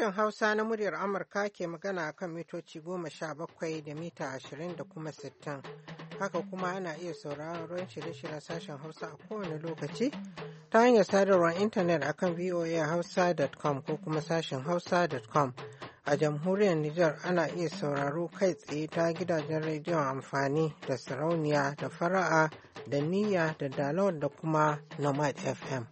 Sashen Hausa na muryar Amurka ke magana kan mitoci 17 da mita 20 da kuma 60. Haka kuma ana iya sauraron shirye-shiryen sashen Hausa a kowane lokaci ta hanyar sadarwar intanet akan voahausa.com ko kuma sashen hausa.com. A jamhuriyar Nijar ana iya sauraro kai tsaye ta gidajen rediyon amfani da sarauniya da fara'a da niyya da dalawar da kuma nomad FM.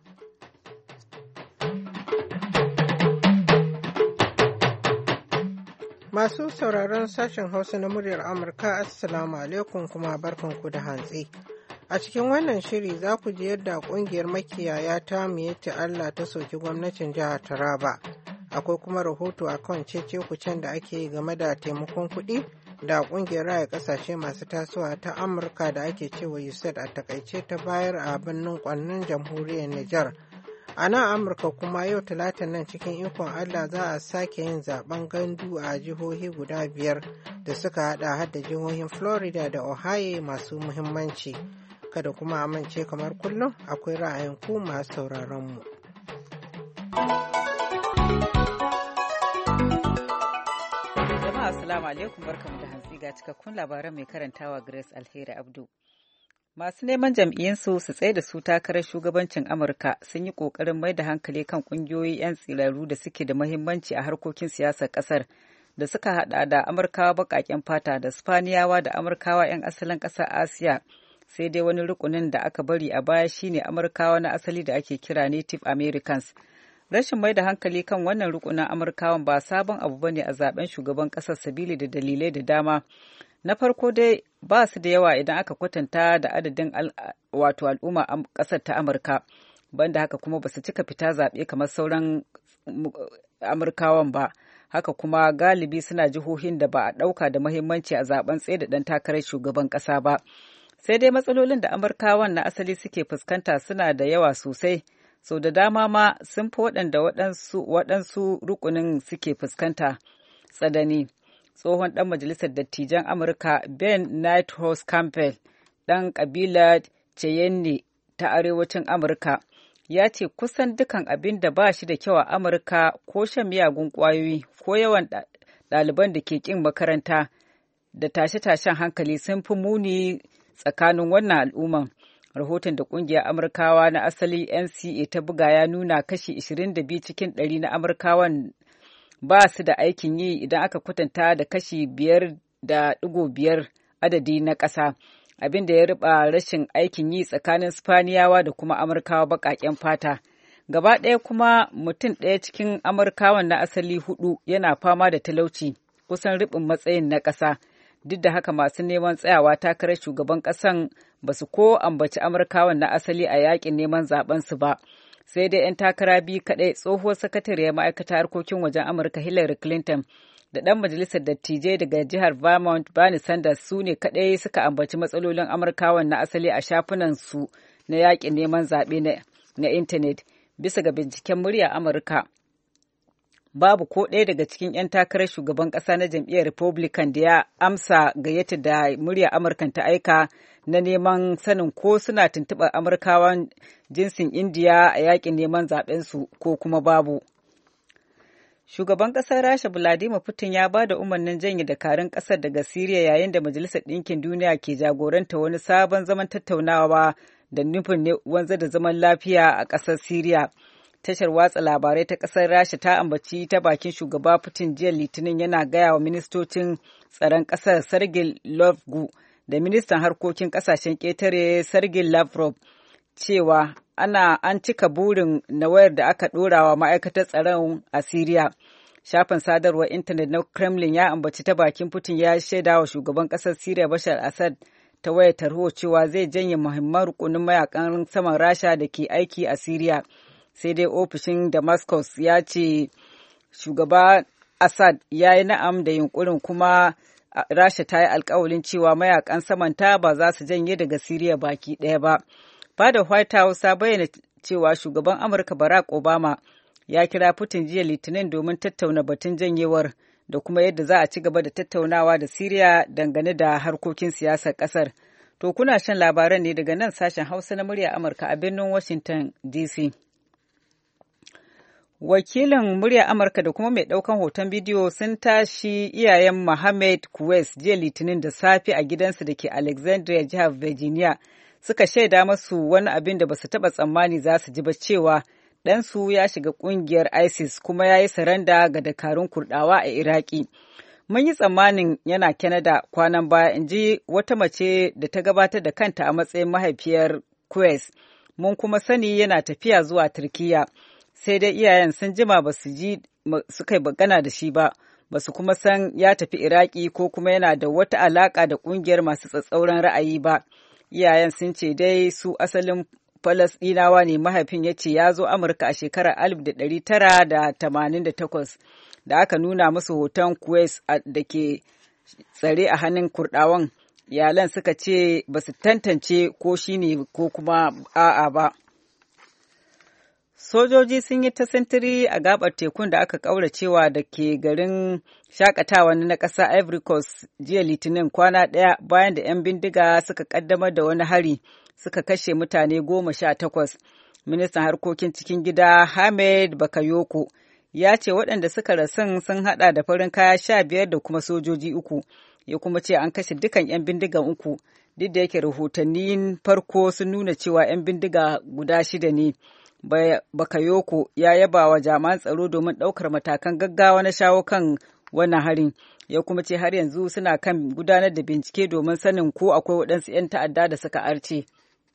Masu sauraron sashen Hausa na muryar Amurka, Assalamu alaikum kuma barkanku da hantsi. A cikin wannan shiri za ku ji yadda ƙungiyar makiyaya ta Miyetti Allah ta soki gwamnatin jihar Taraba. Akwai kuma rahoto a kan cece-kucen da ake yi game da taimakon kuɗi da ƙungiyar raya ƙasashe masu tasowa ta Amurka da ake cewa USAID a takaice ta bayar a birnin Kwannin jamhuriyar Nijar. A nan Amurka kuma yau Talata nan cikin ikon Allah za a sake yin zaben gandu a jihohi guda 5 da suka hada da jihohin Florida da Ohio masu muhimmanci. Kada kuma amince kamar kullum akwai ra'ayin ku masu sauraron mu. Jama'a assalamu alaikum barkamu da hantsi ga cikakkun labaran mai karantawa Grace Alheri Abdu. Masu neman jam'iyyunsu su tsaye da su takarar shugabancin Amurka sun yi ƙoƙarin mai da hankali kan ƙungiyoyi 'yan tsiraru da suke da muhimmanci a harkokin siyasar ƙasar da suka haɗa da Amurkawa baƙaƙen fata da Spaniyawa da Amurkawa 'yan asalin ƙasar Asiya. Sai dai wani rukunin da aka bari a baya shine Amurkawa na asali da ake kira Native Americans. Rashin mai da hankali kan wannan rukunin Amurkawan ba sabon abu bane a zaben shugaban ƙasar sabili da dalilai da dama. Na farko dai ba su da yawa idan aka kwatanta da adadin al'umma ƙasar ta Amurka, banda haka kuma ba su cika fita zaɓe kamar sauran Amurkawan ba. Haka kuma galibi suna jihohin da ba a ɗauka da muhimmanci a zaben tsaye da ɗan takarar shugaban ƙasa ba. Sai dai matsalolin da Amurkawan na asali suke fuskanta suna da yawa sosai, sau da dama ma sun fi waɗanda waɗansu rukunin suke fuskanta tsanani. Tsohon ɗan majalisar dattijan Amurka Ben Nighthawks Campbell, ɗan ƙabilar Cheyenne ta arewacin Amurka, ya ce kusan dukan abin da ba shi da kyau a Amurka ko shan miyagun ƙwayoyi ko yawan ɗaliban da ke ƙin makaranta da tashe-tashen hankali sun fi muni tsakanin wannan al'umman. Rahoton da ƙungiyar Amurkawa na asali NCA ta buga ya nuna kashi 22 cikin 100 na Amurkawan ba su da aikin yi idan aka kwatanta da kashi 5.5 adadi na ƙasa, abin da ya riba rashin aikin yi tsakanin Spaniyawa da kuma Amurkawa baƙaƙen fata. Gaba ɗaya kuma mutum ɗaya cikin Amurkawan na asali 4 yana fama da talauci, kusan ribin matsayin na ƙasa. Duk da haka masu neman tsayawa takarar shugaban ƙasan ba su ko ambaci Amurkawan na asali a yaƙin neman zaɓensu ba. Sai dai 'yan takara biyu kaɗai, tsohuwar sakatariyar ma'aikatar harkokin wajen Amurka Hillary Clinton da ɗan majalisar dattijai daga jihar Vermont Bernie Sanders su ne kaɗai suka ambaci matsalolin Amurkawan na asali a shafunan su na yaƙin neman zaɓe na intanet. Bisa ga binciken murya Amurka, babu ko ɗaya daga cikin 'yan takarar shugaban ƙasa na jam'iyyar Republican da ya amsa gayyata da murya Amurkan ta aika na neman sanin ko suna tuntuɓar Amurkawan jinsin Indiya a yakin neman zaɓensu ko kuma babu. Shugaban ƙasar Rasha Vladimir Putin ya ba da umarnin janye dakarun ƙasar daga Siriya yayin da Majalisar Ɗinkin Duniya ke jagoranta wani sabon zaman tattaunawa da nufin wanzar da zaman lafiya a ƙasar Siriya. Tashar watsa labarai ta ƙasar Rasha ta ambaci ta bakin shugaba Putin jiya Litinin yana gaya wa ministocin tsaron ƙasar Sergei Lavrov da ministan harkokin ƙasashen ƙetare Sergei Lavrov cewa an cika burin na wayar da aka ɗora wa ma'aikatar tsaron a Siriya. Shafin sadarwar intanet na Kremlin ya ambaci ta bakin Putin ya shaida wa shugaban ƙasar Siriya Bashar Assad ta wayar tarho cewa zai janye muhimman rukunin mayakan saman Rasha da ke aiki a Siriya. Sai dai ofishin Damascus ya ce shugaba Assad ya yi na'am da yunkurin kuma Rasha ta yi alkawalin cewa mayakan samanta ba za su janye daga Siriya baki ɗaya ba. Fadar White House ta bayyana cewa shugaban Amurka Barack Obama ya kira Putin jiya Litinin domin tattauna batun janyewar da kuma yadda za a ci gaba da tattaunawa da Siriya dangane da harkokin siyasar ƙasar. To kuna shan labaran ne daga nan sashen Hausa na murya Amurka a birnin Washington DC. Wakilin murya Amurka da kuma mai ɗaukan hoton bidiyo sun tashi iyayen Mohammed Kuwais jiya Litinin da safe a gidansu da ke Alexandria, jihar Virginia, suka shaida masu wani abin da ba su taɓa tsammani za su ji ba cewa ɗansu ya shiga ƙungiyar ISIS kuma ya yi saranda ga dakarun Kurɗawa a Iraki. Mun yi tsammanin yana Canada kwanan baya, in ji wata mace da ta gabatar da kanta a matsayin mahaifiyar Kuwais. Mun kuma sani yana tafiya zuwa Turkiyya. Sai dai iyayen sun jima ba su ji suka yi magana da shi ba su kuma san ya tafi Iraki ko kuma yana da wata alaƙa da ƙungiyar masu tsatsauran ra'ayi ba. Iyayen sun ce dai su asalin Falasɗinawa ne. Mahaifin ya ce ya zo Amurka a shekarar 1988 da aka nuna musu hoton Kuwais da ke tsare a hannun Kurɗawan. Iyalan suka ce ba su tantance ko shi ne ko kuma a'a ba. Sojoji sun yi ta sintiri a gabar tekun da aka ƙauracewa da ke garin shakatawa na ƙasa Ivory Coast jiya Litinin, kwana ɗaya bayan da 'yan bindiga suka ƙaddamar da wani hari suka kashe mutane 18. Ministan harkokin cikin gida Hamed Bakayoko ya ce waɗanda suka rasun sun haɗa da farin kaya 15 da kuma sojoji 3. Ya kuma ce an kashe dukan 'yan bindigan 3, duk da yake rahotannin farko sun nuna cewa 'yan bindiga guda 6 ne. Bakayoko ya yaba wa jami'an tsaro domin ɗaukar matakan gaggawa na shawo kan wannan harin. Ya kuma ce har yanzu suna kan gudanar da bincike domin sanin ko akwai waɗansu 'yan ta'adda da suka arce.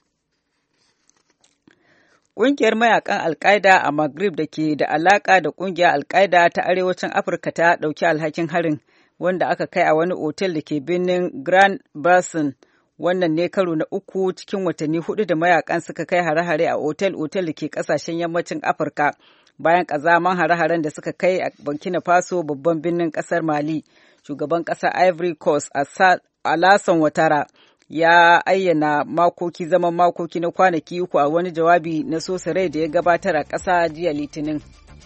Ƙungiyar mayakan Al-Qaeda a Maghrib da ke da alaƙa da ƙungiyar Al-Qaeda ta Arewacin Afirka ta ɗauki alhakin harin wanda aka kai a wani otel da ke birnin Grand Basin. Wannan ne karo na 3 cikin watanni 4 da mayakan suka kai hare-hare a otel-otel da ke ƙasashen yammacin Afirka bayan ƙazaman hare-haren da suka kai a Burkina Faso, babban birnin ƙasar Mali. Shugaban ƙasar Ivory Coast Alassane Ouattara ya ayyana zaman makoki na kwanaki 3 a wani jawabi na sosa rai da ya gabatar a ƙasa jiya Litinin.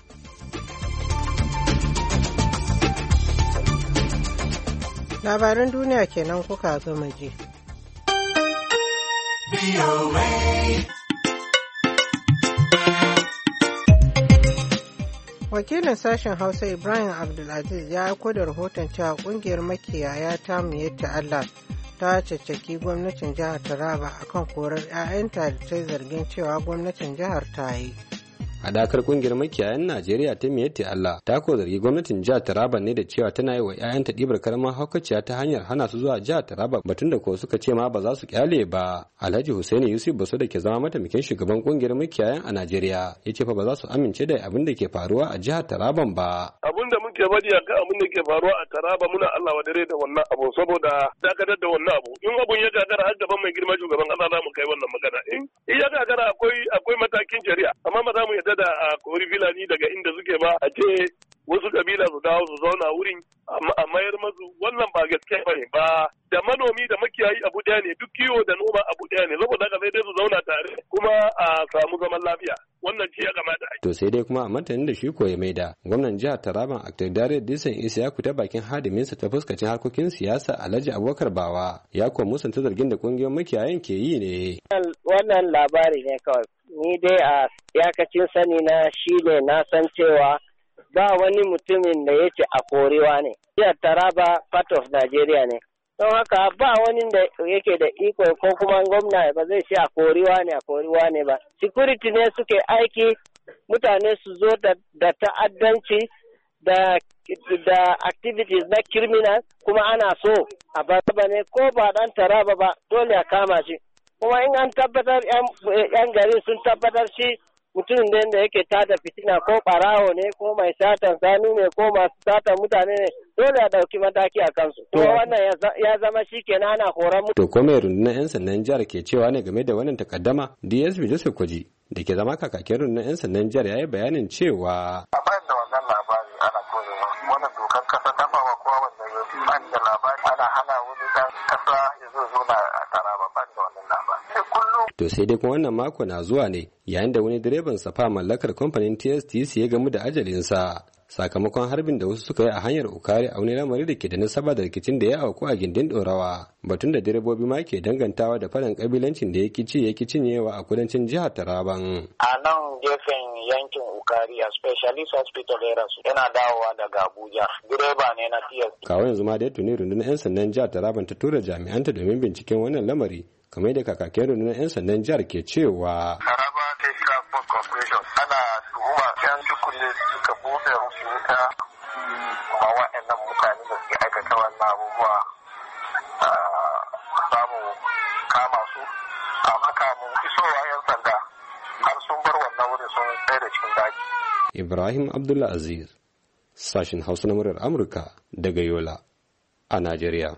Labaran duniya kenan kuka gama ji. Wakilin sashen Hausa Ibrahim Abdulaziz ya aiko da rahoton cewa kungiyar makiyaya ta Miyetti Allah ta caccaki gwamnatin jihar Taraba akan korar 'ya'yanta da ta zargin cewa gwamnatin jihar ta yi. Hadakar kungiyar makiyayan Najeriya ta Miyetti Allah ta ko zargi gwamnatin jihar Taraba ne da cewa tana yi wa 'ya'yanta ɗibar karamar haukaciya ta hanyar hana su zuwa jihar Taraba, batun da ko suka ce ma ba za su kyale ba. Alhaji Hussaini Yusuf Baso da ke zama mataimakin shugaban kungiyar makiyayan a Najeriya ya ce fa ba za su amince da abin da ke faruwa a jihar Taraban ba. Abin da muke faɗi akan abin da ke faruwa a Taraba muna Allah wa dare da wannan abu saboda dakatar da wannan abu. In abun ya gagara har gaban mai girma shugaban ƙasa za mu kai wannan magana. In ya gagara akwai matakin shari'a, amma ba za mu yarda da a kori filani daga inda suke ba a ce wasu kabila su dawo su zauna wurin a mayar masu. Wannan ba gaskiya ba ne, ba da manomi da makiyayi abu ɗaya ne, duk kiwo da noma abu ɗaya ne, saboda haka sai dai su zauna tare kuma a samu zaman lafiya. Wannan ce ya kamata a yi. To sai dai kuma a martanin da shi ko ya maida, gwamnan jihar Taraban Dr. Dare Disan Isiyaku ta bakin hadiminsa ta fuskacin harkokin siyasa Alhaji Abubakar Bawa ya kuwa musanta zargin da kungiyoyin makiyayan ke yi ne. Wannan labari ne kawai. Ni dai a iyakacin sani na shi ne na san cewa ba wani mutumin da yake a korewa ne. Jihar Taraba part of Nigeria ne. Don haka ba wani da yake da iko ko kuma gwamna ba zai ce a koriwa ne ba. Security ne suke aiki, mutane su zo da ta'addanci da activities na criminal, kuma ana so a ba ne ko ba dan Taraba ba dole a kama shi. Kuma in an tabbatar yan gari sun tabbatar shi mutum ne da yake tada fitina ko barawo ne ko mai satan sanu ne ko masu satan mutane ne, dole a dauki mataki a kansu. Kuma wannan ya zama shi kenan ana horon mutum. To ko mai rundunar 'yan sandan jihar ke cewa ne game da wannan takaddama? DSP Joseph Kwaji da ke zama kakakin rundunar 'yan sandan jihar ya yi bayanin cewa. A bayan da wannan labari ana koyewa wannan dokar kasa ta bawa kowa wanda ya bani da labari ana hana wani dan kasa ya zo na a Taraba, ban da wannan labari. To sai dai kuma wannan mako na zuwa ne yayin da wani direban safa mallakar kamfanin TSTC ya gamu da ajalinsa sakamakon harbin da wasu suka yi a hanyar Ukari a wani lamari da ke da nasaba da rikicin da ya auku a gindin Dorawa, batun da direbobi ma ke dangantawa da faɗan kabilancin da ya ki cinyewa a kudancin jihar Taraban. A nan gefen yankin Ukari a Specialist Hospital yana dawowa daga Abuja. Direba ne na TS. Kawo yanzu ma da tuni rundunar 'yan sandan jihar Taraban ta tura jami'anta domin binciken wannan lamari, kamar da kakakin rundunar 'yan sandan jihar ke cewa. Taraba State Transport Corporation ana tuhuma 'yan tukule suka buɗe musu wuta kuma waɗannan mutane da suke aikata wannan abubuwa samu kama su amma kamun isowa 'yan sanda har sun bar wannan wurin sun tsaye da cikin daji. Ibrahim Abdullah Aziz, sashin Hausa na muryar Amurka daga Yola a Najeriya.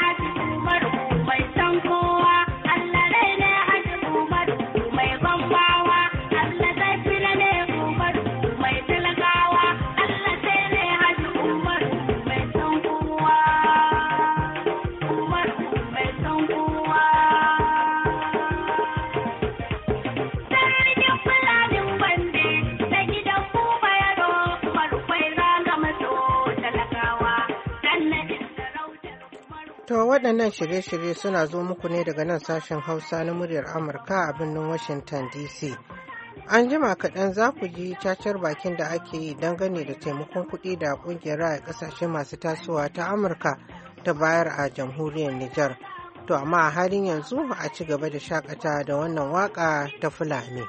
To waɗannan shirye-shirye suna zo muku ne daga nan sashen Hausa na muryar Amurka a birnin Washington DC. An jima kaɗan za ku ji cacar bakin da ake yi dangane da taimakon kuɗi da ƙungiyar raya ƙasashe masu tasowa ta Amurka ta bayar a jamhuriyar Nijar. To amma a halin yanzu a ci gaba da shakata da wannan waƙa ta Fulani.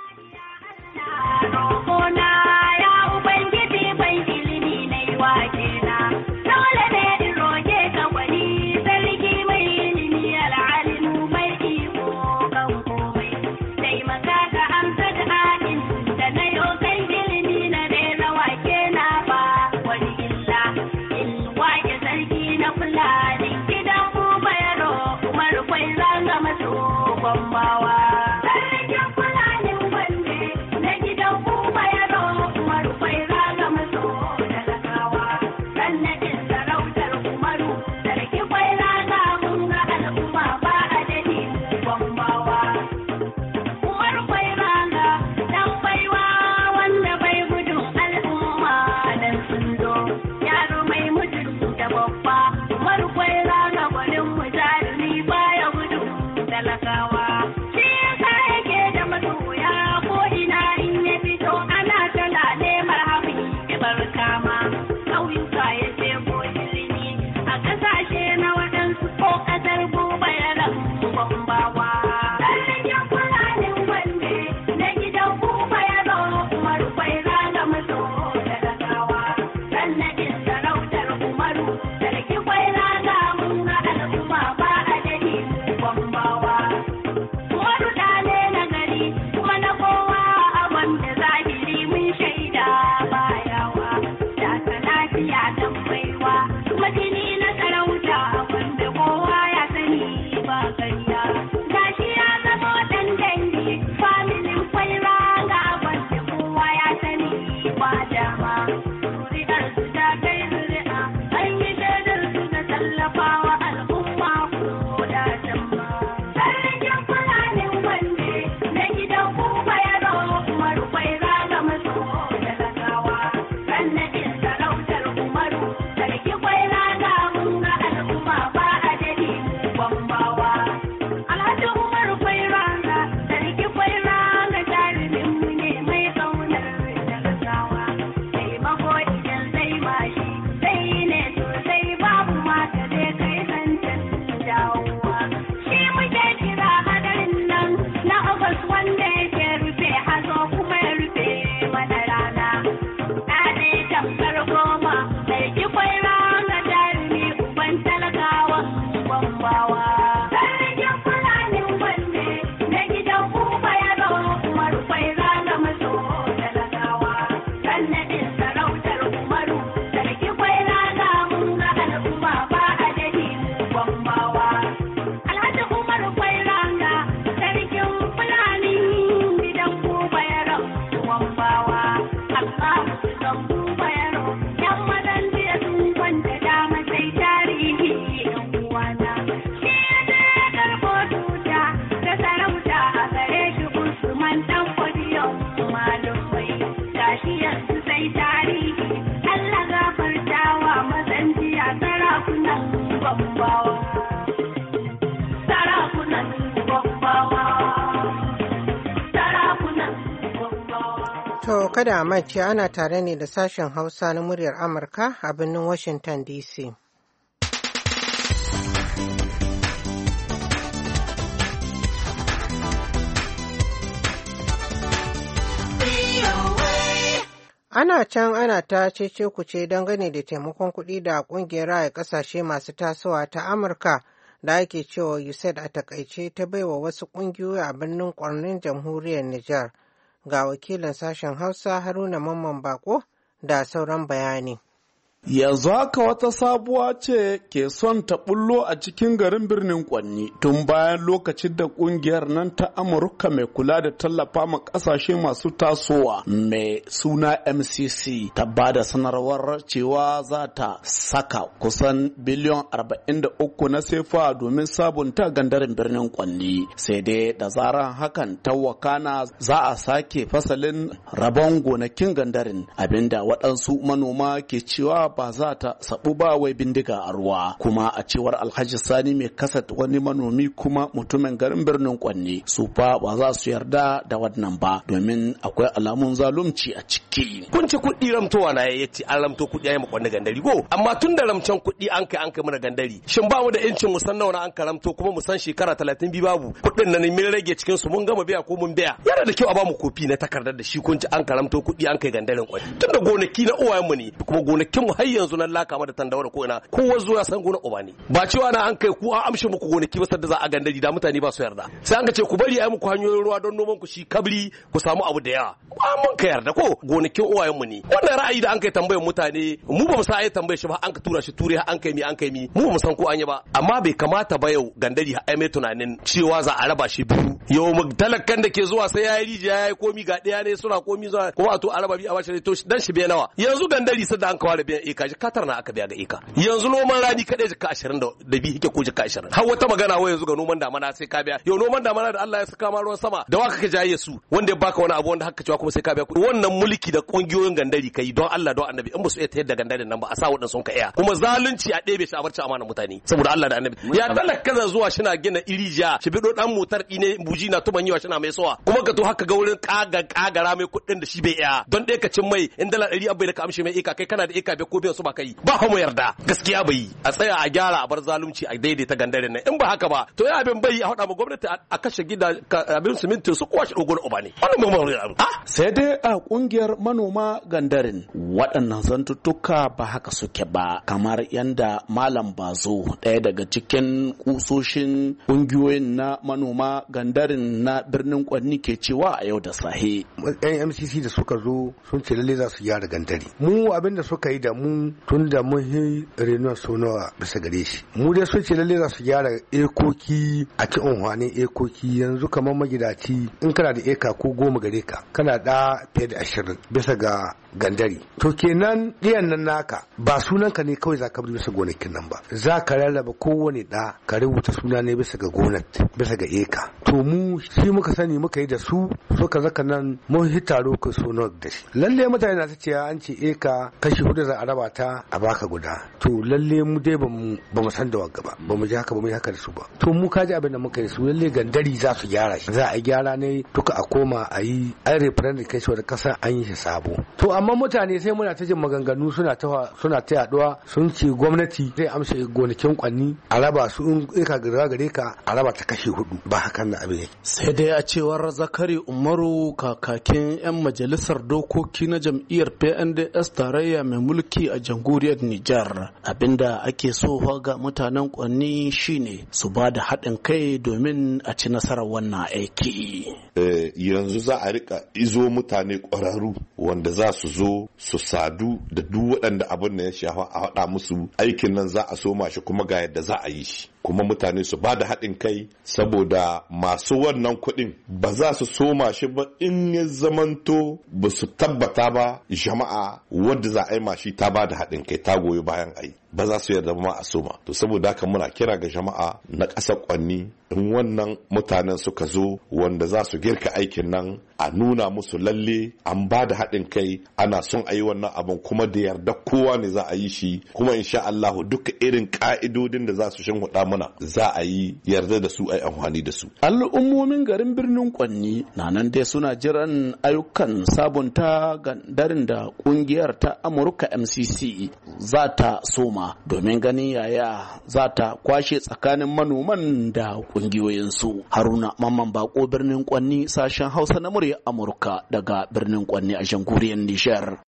To kada a mace ana tare ne da sashen Hausa na muryar Amurka a birnin Washington DC. Ana can ana ta cece-kuce dangane da taimakon kuɗi da ƙungiyar raya ƙasashe masu tasowa ta Amurka da ake cewa USAID a takaice ta baiwa wasu ƙungiyoyi a birnin Kwarnin jamhuriyar Nijar. Ga wakilin sashen Hausa Haruna Mamman Bako da sauran bayani. Yanzu haka wata sabuwa ce ke son ta bullo a cikin garin birnin Kwanni tun bayan lokacin da kungiyar nan ta Amurka mai kula da tallafa ma kasashe masu tasowa mai suna MCC ta bada sanarwar cewa za ta saka kusan biliyon 43 na sefa domin sabunta gandarin birnin Kwanni. Sai dai da zaran hakan ta wakana za a sake fasalin rabon gonakin gandarin, abinda waɗansu manoma ke cewa ba za ta sabu ba wai bindiga a ruwa. Kuma a cewar Alhaji Sani mai kasat wani manomi kuma mutumin garin birnin Kwanni, su fa ba za su yarda da wannan ba domin akwai alamun zalunci a ciki. Kun ci kuɗi ramtowa na yace an ramto kuɗi yayi mu kwanne gandari go, amma tun da ramcen kuɗi an kai mana gandari, shin ba mu da incin mu san nawa an karamto kuma mu san shekara 30 babu kuɗin nan mun rage cikin su mun gama biya ko mun biya. Yana da kyau a ba mu kofi na takardar da shi kun ci an karamto kuɗi an kai gandarin Kwanni. Tun da gonaki na uwayen mu ne kuma gonakin mu har yanzu nan laka ma da tandawar ko ina kowa zo ya san gona uba ne. Ba cewa na an kai ku an amshe muku gonaki ba sadda za a gandari da mutane ba su yarda. Sai an ga ce ku bari ayi muku hanyoyin ruwa don noman ku shi kabri ku samu abu da yawa. Ba mun ka yarda ko gonakin uwayen mu ne. Wannan ra'ayi da an kai tambayar mutane mu ba mu sa ayi tambayar shi ba an ka tura shi ture an kai mi mu ba mu san ko an yi ba. Amma bai kamata ba yau gandari ai mai tunanin cewa za a raba shi biyu. Yau mu talakan da ke zuwa sai yayi rijiya yayi komi ga daya ne suna komi zuwa kuma to a raba bi a bashi to dan shi bai nawa. Yanzu gandari sai da an kawo da biyan eka shi katar na aka biya ga eka. Yanzu noman rani kadai jika 22 yake ko jika 20. Har wata magana wai yanzu ga noman damana sai ka biya. Yau noman damana da Allah ya saka ma ruwan sama da waka ka jaye su wanda ya baka wani abu wanda haka cewa kuma sai ka biya kuɗi. Wannan mulki da kungiyoyin gandari kai don Allah don Annabi in ba su iya tayar da gandarin nan ba a sa wadan sun ka iya. Kuma zalunci a ɗebe shi a barci amanar mutane saboda Allah da Annabi. Ya talaka za zuwa shina gina irija shi bido dan motar ne buji na tuban yiwa shina mai sowa kuma ka to haka ga wurin kagara mai kuɗin da shi bai iya don ɗaya ka cin mai in dala 100 abai da ka amshi mai eka kai kana da eka bai ko biyan su ba kai ba mu yarda gaskiya bai a tsaya a gyara a bar zalunci a daidaita gandarin nan in ba haka ba to ya abin bai a hada ma gwamnati a kashe gida abin siminti su kowa shi dogon uba ne wannan mun sai dai a kungiyar manoma gandarin waɗannan zantuttuka ba haka suke ba kamar yanda Malam Bazo ɗaya daga cikin kusoshin kungiyoyin na manoma gandarin na birnin Kwanni ke cewa a yau da sahe yan MCC da suka zo sun ce lalle za su gyara gandari mu abin da suka yi da mu tun da mun yi renon sonawa bisa gare shi mu dai sun ce lalle za su gyara ekoki a ci unhwanin ekoki yanzu kamar magidaci in kana da eka ko 10 gare ka kana da fiye da 20 bisa ga gandari to kenan ɗiyan nan naka ba sunan ka ne kawai za ka bi bisa gonakin nan ba za ka rarraba kowane ɗa ka rubuta suna ne bisa ga gonar bisa ga eka to mu shi muka sani muka yi da su suka zaka nan mun hitaro ka sonar da shi lalle mutane na ta ce an ce eka kashi 4 za a raba ta a baka guda to lalle mu dai ba mu san da wagga ba mu ji haka ba mu yi haka da su ba to mu kaji abin da muka yi su lalle gandari za su gyara shi za a gyara ne duka a koma a yi an referendum kai shi da kasa an yi shi sabo to amma mutane sai muna ta jin maganganu suna ta yaduwa sun ce gwamnati zai amsa gonakin Kwanni a raba su in ka gare ka a raba ta kashi 4 ba hakan da abin yake sai dai a cewar Zakari Umaru kakakin yan majalisar dokoki na jam'iyyar PNDS tarayya mai mulki a jamhuriyar Nijar abinda ake so ga mutanen Kwanni shine su ba da haɗin kai domin a ci nasarar wannan aiki yanzu za a rika izo mutane ƙwararru wanda za su zo su sadu da duk waɗanda abin da ya shafa a haɗa musu aikin nan za a soma shi kuma ga yadda za a yi shi kuma mutane su ba da haɗin kai saboda masu wannan kuɗin ba za su soma shi ba in ya zamanto ba su tabbata ba jama'a wadda za a yi mashi ta ba da haɗin kai ta goyi bayan ai ba za su yarda ma a soma. To saboda haka muna kira ga jama'a na ƙasar Kwanni, in wannan mutanen suka zo wanda za su girka aikin nan, a nuna musu lalle an ba da haɗin kai, ana son a yi wannan abin kuma da yarda kowa ne za a yi shi, kuma insha Allah duka irin ka'idodin da za su shinhuɗa mana za a yi yarda da su a yi amfani da su. Al'ummomin garin birnin Kwanni na nan dai suna jiran ayyukan sabunta gandarin da kungiyar ta Amurka MCC za ta soma domin ganin yaya za ta kwashe tsakanin manoman da kungiyoyinsu. Haruna Mamman Bako, birnin Kwanni, sashen Hausa na murya Amurka daga birnin Kwanni a jamhuriyar Nijar.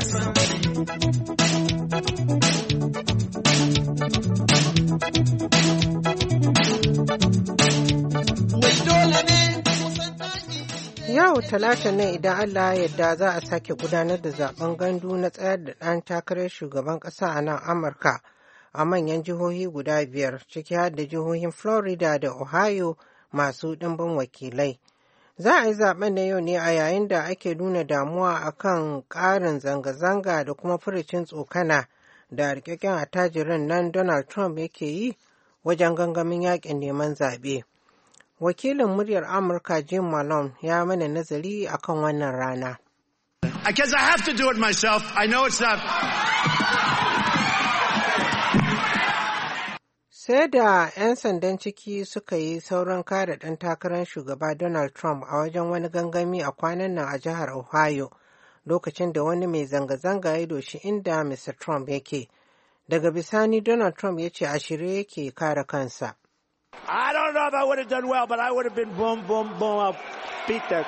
Yau Talata ne idan Allah ya yarda za a sake gudanar da zaben gandu na tsayar da ɗan takarar shugaban ƙasa a nan Amurka a manyan jihohi guda 5 ciki har da jihohin Florida da Ohio masu ɗimbin wakilai. Za a yi zaben na yau ne a yayin da ake nuna damuwa akan ƙarin zanga-zanga da kuma furucin tsokana da rikakken attajirin nan Donald Trump yake yi wajen gangamin yakin neman zaɓe. Wakilin muryar Amurka Jim Malone ya mana nazari akan wannan rana. I guess I have to do it myself. I know it's not. Sai da 'yan sandan ciki suka yi sauran kare ɗan takarar shugaba Donald Trump a wajen wani gangami a kwanan nan a jihar Ohio lokacin da wani mai zanga-zanga ya doshi inda Mr. Trump yake. Daga bisani Donald Trump ya ce a shirye yake kare kansa. I don't know if I would have done well, but I would have been boom, boom, boom. I'll beat that.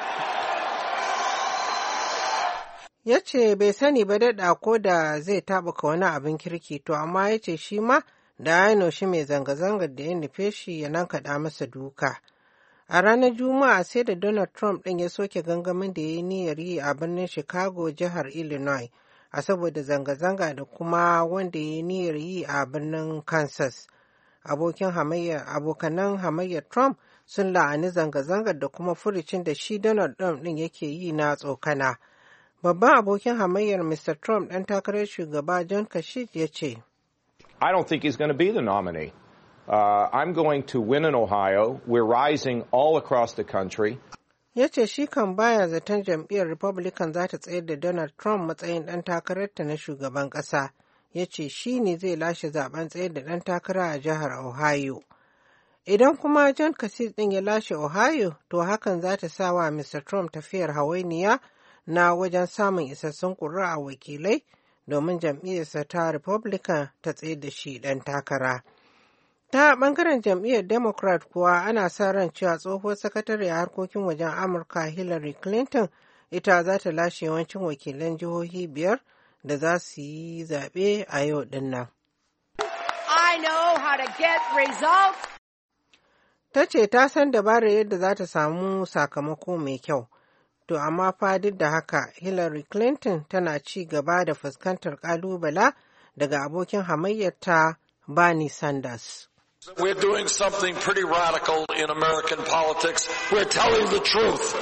Ya ce bai sani ba daɗa ko da zai taɓuka wani abin kirki, to amma ya ce shi ma da ya noshi mai zanga-zangar da ya nufe shi ya nankaɗa masa duka. A ranar Juma'a sai da Donald Trump ɗin ya soke gangamin da ya yi niyyar yi a birnin Chicago, jihar Illinois, a saboda zanga-zanga da kuma wanda ya yi niyyar yi a birnin Kansas. Abokanan hamayyar Trump sun la'ani zanga-zangar da kuma furucin da shi Donald Trump ɗin yake yi na tsokana. Babban abokin hamayyar Mr. Trump ɗan takarar shugaba John Kasich ya ce, I don't think he's going to be the nominee. I'm going to win in Ohio. We're rising all across the country. Ya ce shi kan baya zaton jam'iyyar Republican za ta tsayar da Donald Trump matsayin ɗan takararta na shugaban ƙasa. Ya ce shi ne zai lashe zaben tsayar da ɗan takara a jihar Ohio. Idan kuma John Kasich ɗin ya lashe Ohio, to hakan za ta sa wa Mr. Trump tafiyar hawainiya na wajen samun isassun ƙuri'a wakilai domin jam'iyyarsa ta Republican ta tsayar da shi ɗan takara. Ta ɓangaren jam'iyyar Democrat kuwa ana sa ran cewa tsohuwar sakatare a harkokin wajen Amurka Hillary Clinton ita za ta lashe yawancin wakilan jihohi 5 da za su yi zaɓe a yau ɗin nan. I know how to get results. Ta ce ta san dabarar yadda za ta samu sakamako mai kyau. To amma fa duk da haka Hillary Clinton tana ci gaba da fuskantar ƙalubala daga abokin hamayyarta Bernie Sanders. We're doing something pretty radical in American politics. We're telling the truth.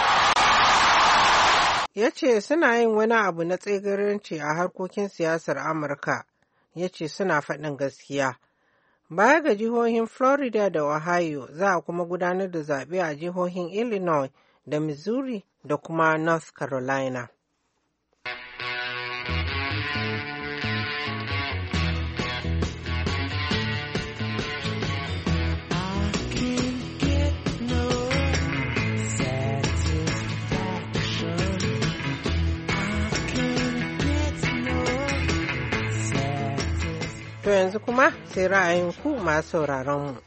Ya ce suna yin wani abu na tsegaranci a harkokin siyasar Amurka. Ya ce suna faɗin gaskiya. Baya ga jihohin Florida da Ohio, za a kuma gudanar da zaɓe a jihohin Illinois da Missouri da kuma North Carolina. To yanzu kuma sai ra'ayin ku masu sauraron mu.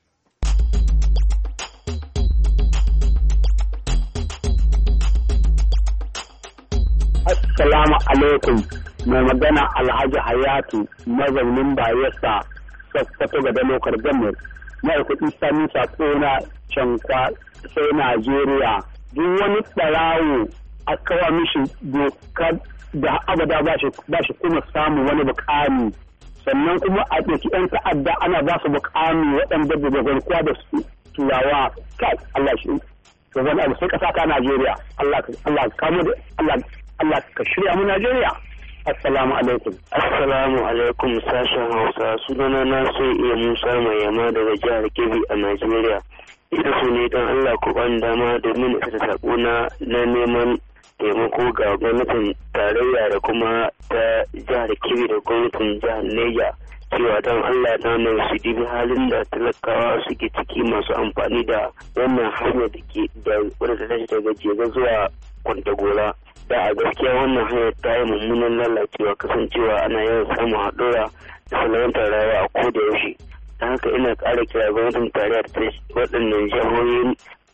Assalamu alaikum, mai magana Alhaji Hayatu mazaunin Bayelsa Sokoto ga Dalokar Gamar. Mai kuɗi sami sako na Cankwa sai Najeriya. Duk wani ɓarawo a kawo mishi dokar da abada ba shi kuma samu wani bukami. Sannan kuma a ɗauki 'yan ta'adda ana ba su bukami waɗanda da garkuwa da su turawa. Kai Allah shi. To wani abu sai ƙasa ta Najeriya. Allah ka shirya mu Najeriya. Assalamu alaikum. Assalamu alaikum sashen Hausa. Sunana na sai iya Musa mai yama daga jihar Kebbi a Najeriya. Ina so ne don Allah ku ban dama domin isa da sakona na neman taimako ga gwamnatin tarayya da kuma ta jihar Kebbi da gwamnatin jihar Neja. Cewa don Allah na mai su dibi halin da talakawa suke ciki masu amfani da wannan hanyar da ke da wadda ta tashi daga Jega zuwa Kwantagora. Da a gaskiya wannan hanyar ta yi mummunan lalacewa kasancewa ana yawan samun haɗura da salwantar rayuwa a koda yaushe. Ta haka ina ƙara kira gwamnatin tarayya ta waɗannan jihohin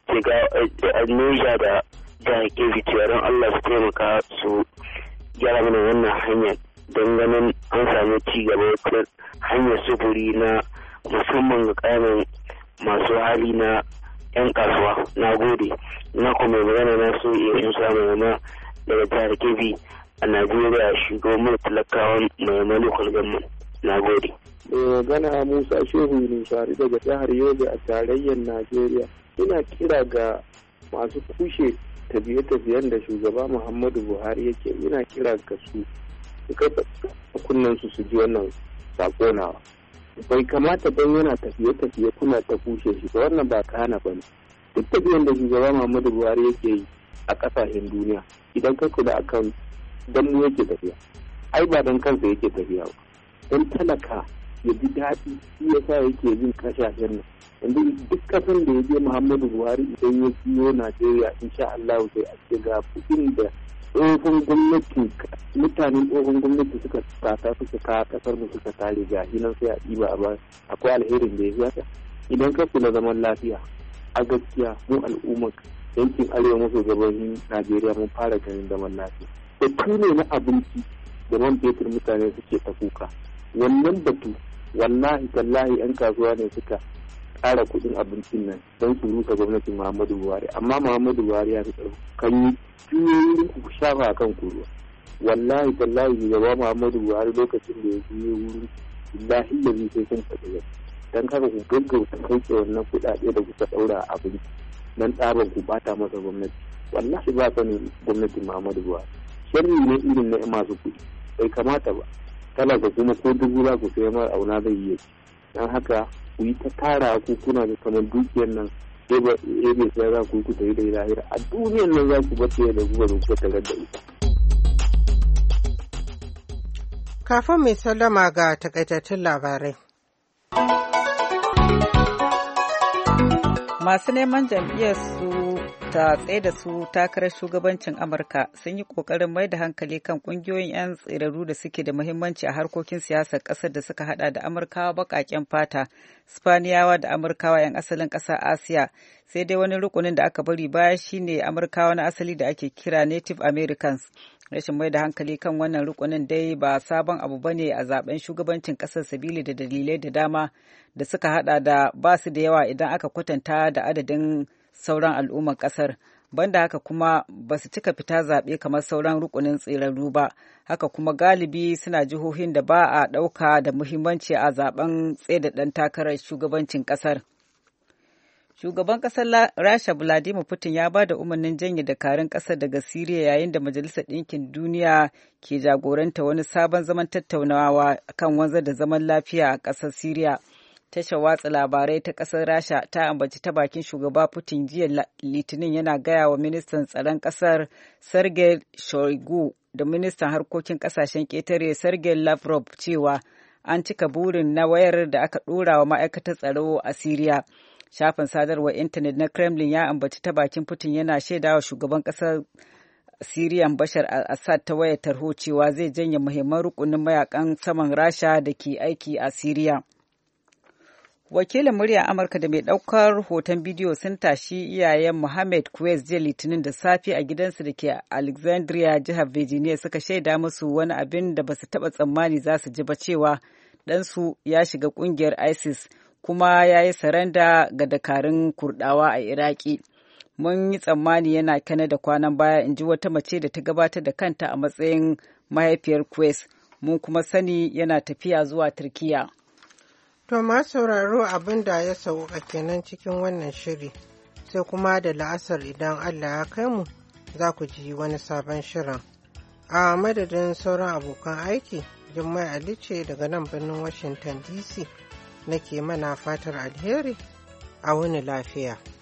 Neja da jihar Kebbi cewa don Allah su taimaka su gyara mana wannan hanyar don ganin an samu ci gaba ta hanyar sufuri na musamman ga ƙananan masu hali na 'yan kasuwa. Na gode. Na kuma magana na so iya yin samun daga jihar Kebbi a Najeriya, shugaban talakawan mai malukar gamman. Na gode. Mai magana Musa Shehu Nishari daga jihar Yobe a tarayyar Najeriya. Ina kira ga masu kushe tafiye-tafiyen da shugaba Muhammadu Buhari yake, ina kira ga su kasa kunnen su ji wannan sako nawa. Bai kamata don yana tafiye-tafiye kuna ta kushe shi ba, wannan ba kana ba ne. Duk tafiyan da shugaba Muhammadu Buhari yake yi a kasashen duniya, idan ka kula akan dan mu yake tafiya, ai ba dan kansa yake tafiya ba, dan talaka ya ji daɗi shi yasa yake bin kasashen nan. Yanzu duk kasan da ya je Muhammadu Buhari idan ya biyo Najeriya, insha Allah sai a ce ga kuɗin da tsohon gwamnati, mutanen tsohon gwamnati suka tata suka kawo kasar mu suka tare gashi nan sai a ɗiba a ba. Akwai alherin da ya fi haka. Idan ka kula zaman lafiya, a gaskiya mu al'ummar yankin arewa maso gabashin Najeriya mun fara ganin zaman lafiya. Batu ne na abinci da man fetur mutane suke ta kuka. Wannan batu wallahi tallahi 'yan kasuwa ne suka ƙara kuɗin abincin nan don su rusa gwamnatin Muhammadu Buhari. Amma Muhammadu Buhari ya fi ƙarfi. Kan yi juyoyin ku shafa a kan kuruwa. Wallahi tallahi shugaba Muhammadu Buhari lokacin da ya juyo wurin billahi da zai sai sun faɗi yau. Don haka ku gaggauta sauke wannan kuɗaɗe da kuka ɗaura a abinci. Nan tsaban ku bata masa gwamnati. Wallahi ba ta ne gwamnatin Muhammadu Buhari. Sharri ne irin na masu kuɗi. Bai kamata ba. Talaka kuma ko dubu za ku sai mara auna zai yi. Don haka ku yi ta tara ku kuna da kamar dukiyar nan bai sai za ku ta yi da lahira a duniyar nan za ku bace da kuka zo kuka tarar da ita. Kafin mai sallama ga takaitattun labarai. Masu neman jam'iyyar su ta tsaye da su takarar shugabancin Amurka sun yi ƙoƙarin mai da hankali kan ƙungiyoyin 'yan tsiraru da suke da muhimmanci a harkokin siyasar ƙasar da suka hada da Amurkawa baƙaƙen fata, Spaniyawa da Amurkawa 'yan asalin ƙasar Asiya. Sai dai wani rukunin da aka bari baya shine Amurkawa na asali da ake kira Native Americans. Rashin mai da hankali kan wannan rukunin dai ba sabon abu bane a zaben shugabancin ƙasar sabili da dalilai da dama da suka hada da ba su da yawa idan aka kwatanta da adadin sauran al'ummar kasar. Banda haka kuma ba su cika fita zaɓe kamar sauran rukunin tsirarru ba. Haka kuma galibi suna jihohin da ba a ɗauka da muhimmanci a zaben tsaida ɗan takarar shugabancin ƙasar. Shugaban ƙasar Rasha Vladimir Putin ya ba da umarnin janye dakarun ƙasar daga Siriya yayin da Majalisar Ɗinkin Duniya ke jagoranta wani sabon zaman tattaunawa kan wanzar da zaman lafiya a ƙasar Siriya. Tashar watsa labarai ta ƙasar Rasha ta ambaci ta bakin shugaba Putin jiya Litinin yana gaya wa ministan tsaron ƙasar Sergei Shoigu da ministan harkokin ƙasashen ƙetare Sergei Lavrov cewa an cika burin na wayar da aka ɗora wa ma'aikatar tsaro a Siriya. Shafin sadarwar intanet na Kremlin ya ambaci ta bakin Putin yana shaidawa shugaban ƙasar Siriyan Bashar al-Assad ta wayar tarho cewa zai janye muhimman rukunin mayakan saman Rasha da ke aiki a Siriya. Wakilin muryar Amurka da mai ɗaukar hoton bidiyo sun tashi iyayen Mohammed Quez jiya Litinin da safe a gidansu da ke Alexandria, jihar Virginia, suka shaida musu wani abin da ba su taɓa tsammani za su ji ba, cewa ɗansu ya shiga ƙungiyar ISIS kuma ya yi saranda ga dakarun Kurɗawa a Iraki. Mun yi tsammani yana Canada kwanan baya, in ji wata mace da ta gabatar da kanta a matsayin mahaifiyar Quez. Mun kuma sani yana tafiya zuwa Turkiya. To ma sauraro abin da ya sauka kenan cikin wannan shiri, sai kuma da la'asar idan Allah ya kai mu za ku ji wani sabon shirin. A madadin sauran abokan aiki, Jummai Ali ce daga nan birnin Washington DC nake mana fatar alheri a wani lafiya.